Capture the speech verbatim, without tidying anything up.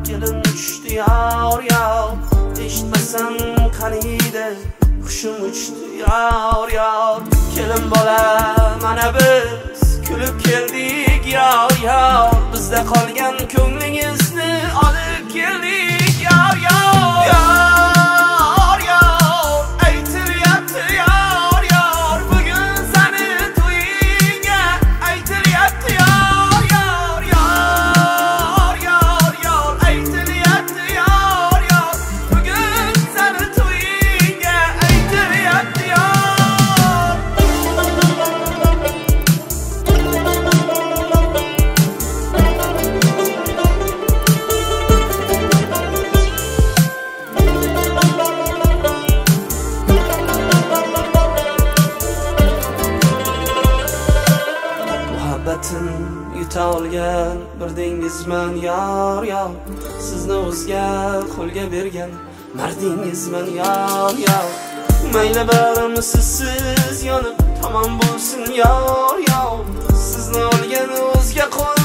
Kelin uchdi yor yor, eshitmasam qaniydi hushim uchdi yor yor. Kelin bola mana biz kulib keldik yor yor, bizda qolgan ko'nglingizni olib keldik yor yor. Yor yor aytilyapti yor yor, bugun seni to'yingga aytilyapti yor yor. Yor yor yor aytilyapti yor yor, bugun seni to'yingga aytilyapti yor. Muhabbatin yuta olgan bir dengizman yor yor, sizni o'zga qo'lga bergan mardingizman yor yor. Mayli barim sizsiz yonib tamom bo'lsin yor yor, sizni olgan o'zga qo'l